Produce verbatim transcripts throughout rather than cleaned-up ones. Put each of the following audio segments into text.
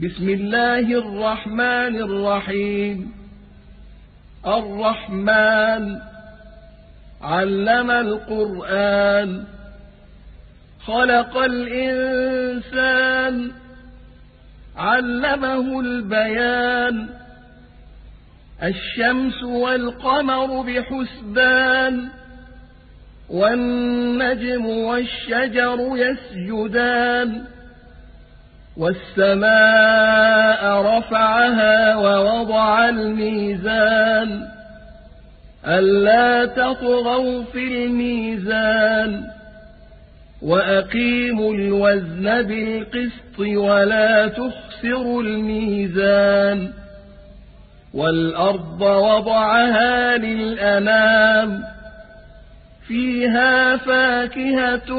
بسم الله الرحمن الرحيم. الرحمن علم القرآن، خلق الإنسان، علمه البيان. الشمس والقمر بحسبان، والنجم والشجر يسجدان. والسماء رفعها ووضع الميزان، ألا تطغوا في الميزان. وأقيموا الوزن بالقسط ولا تخسروا الميزان. والأرض وضعها للأنام، فيها فاكهة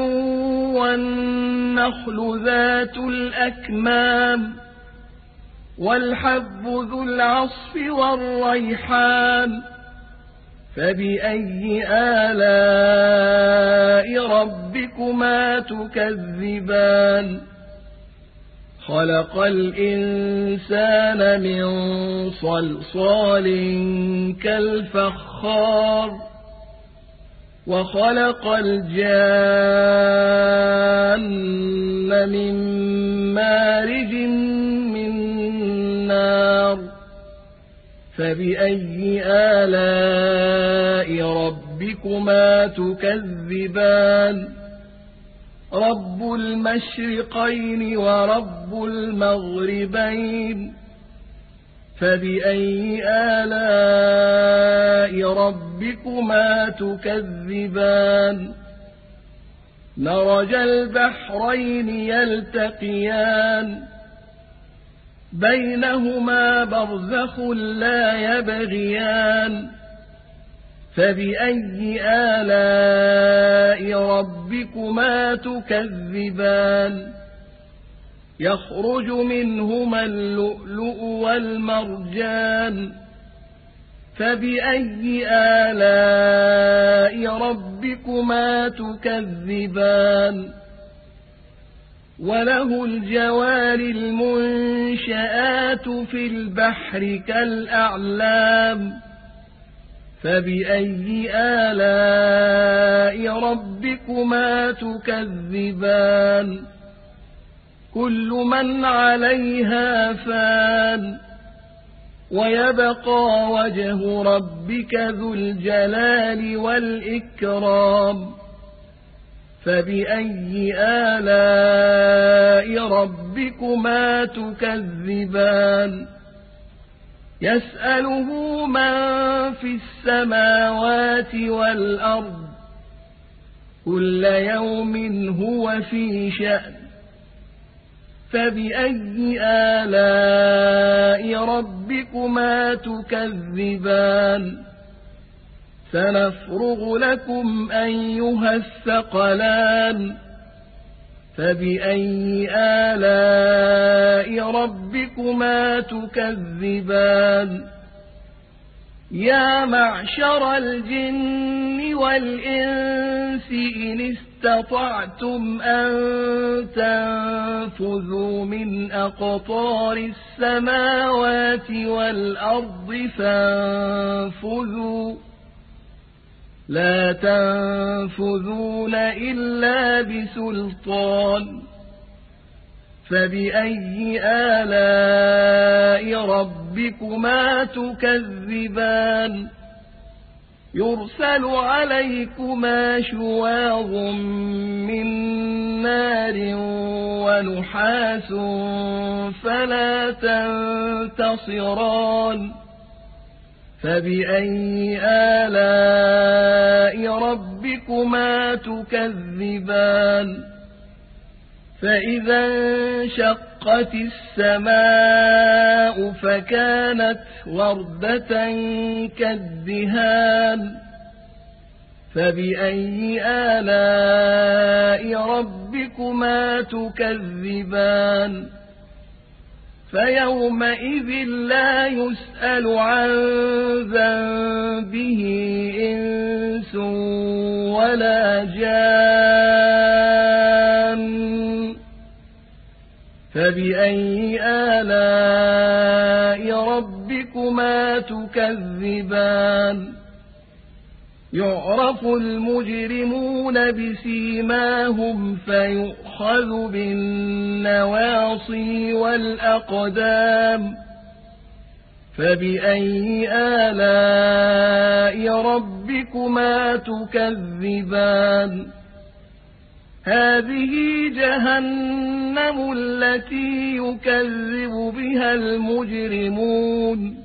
والنخل ذات الأكمام. والحب ذو العصف والريحان. فبأي آلاء ربكما تكذبان؟ خلق الإنسان من صلصال كالفخار، وخلق الجان من مارج من نار. فبأي آلاء ربكما تكذبان؟ رب المشرقين ورب المغربين. فبأي آلاء ربكما تكذبان؟ مرج البحرين يلتقيان، بينهما برزخ لا يبغيان. فبأي آلاء ربكما تكذبان؟ يخرج منهما اللؤلؤ والمرجان. فبأي آلاء ربكما تكذبان؟ وله الجوار المنشآت في البحر كالأعلام. فبأي آلاء ربكما تكذبان؟ كل من عليها فان، ويبقى وجه ربك ذو الجلال والإكرام. فبأي آلاء ربكما تكذبان؟ يسأله من في السماوات والأرض، كل يوم هو في شأن. فبأي آلاء ربكما تكذبان؟ سنفرغ لكم أيها الثقلان. فبأي آلاء ربكما تكذبان؟ يا معشر الجن والإنس إن استطعتم أن تنفذوا من أقطار السماوات والأرض فانفذوا، لا تنفذون إلا بسلطان. فبأي آلاء ربكما تكذبان؟ يرسل عليكما شواظ من نار ونحاس فلا تنتصران. فبأي آلاء ربكما تكذبان؟ فإذا انشقت السماء فكانت وردة كالدهان. فبأي آلاء ربكما تكذبان؟ فيومئذ لا يسأل عن ذنبه إنس ولا جان. فبأي آلاء ربكما تكذبان يعرف المجرمون بسيماهم فيؤخذ بالنواصي والأقدام فبأي آلاء ربكما تكذبان هذه جهنم التي يكذب بها المجرمون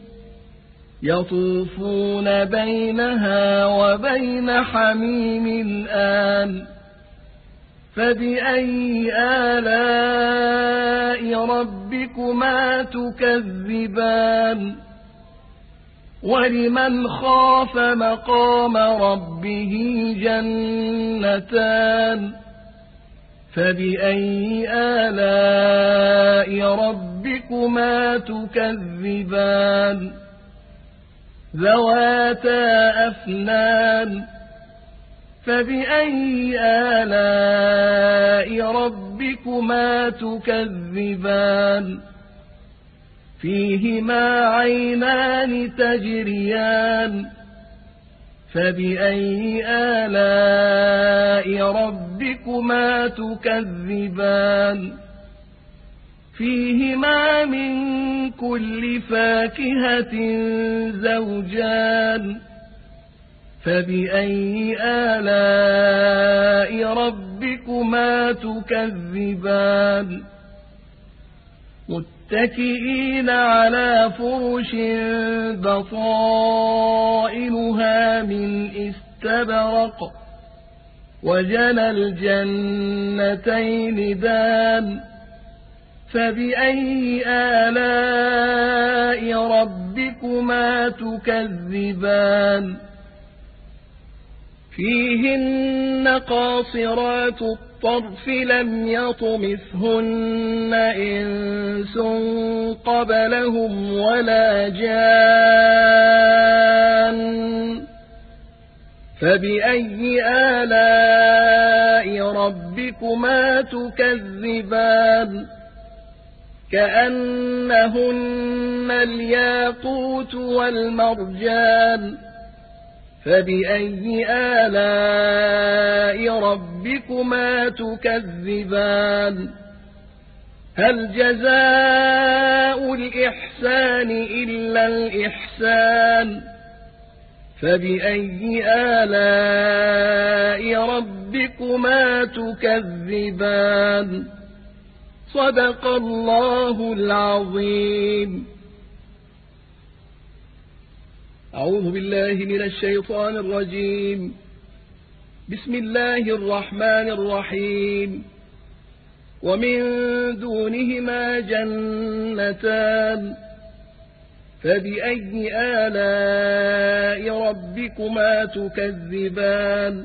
يطوفون بينها وبين حميم آن فبأي آلاء ربكما تكذبان ولمن خاف مقام ربه جنتان فبأي آلاء ربكما تكذبان ذواتا أفنان فبأي آلاء ربكما تكذبان فيهما عينان تجريان فبأي آلاء ربكما تكذبان فيهما من كل فاكهة زوجان فبأي آلاء ربكما تكذبان متكئين على فرش بطائنها من استبرق وجنى الجنتين دان فبأي آلاء ربكما تكذبان فيهن قاصرات الطرف لم يطمثهن إنس قبلهم ولا جان فبأي آلاء ربكما تكذبان كأنهن الياقوت والمرجان فبأي آلاء ربكما تكذبان هل جزاء الإحسان إلا الإحسان فبأي آلاء ربكما تكذبان صدق الله العظيم. أعوذ بالله من الشيطان الرجيم. بسم الله الرحمن الرحيم. ومن دونهما جنتان فبأي آلاء ربكما تكذبان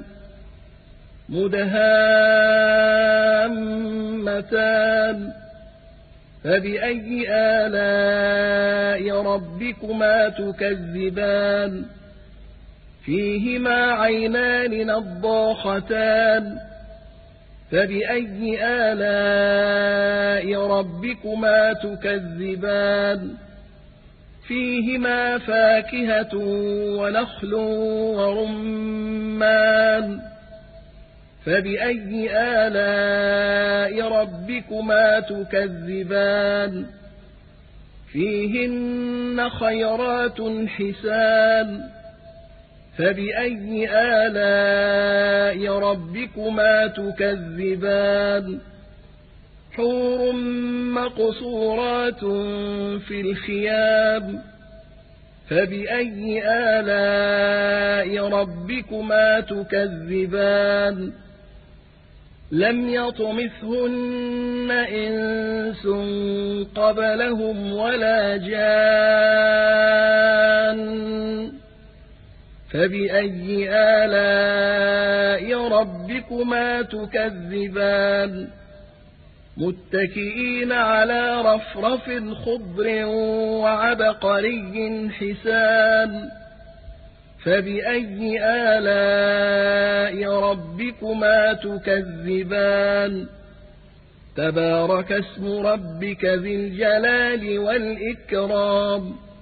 مدهامتان فبأي آلاء ربكما تكذبان فيهما عينان نضاختان فبأي آلاء ربكما تكذبان فيهما فاكهة ونخل ورمان فبأي آلاء ربكما تكذبان فيهن خيرات حسان فبأي آلاء ربكما تكذبان حور مقصورات في الخيام فبأي آلاء ربكما تكذبان لم يطمثهن إنس قبلهم ولا جان فبأي آلاء ربكما تكذبان متكئين على رفرف خضر وعبقري حسان فبأي آلاء ربكما تكذبان تبارك اسم ربك ذي الجلال والإكرام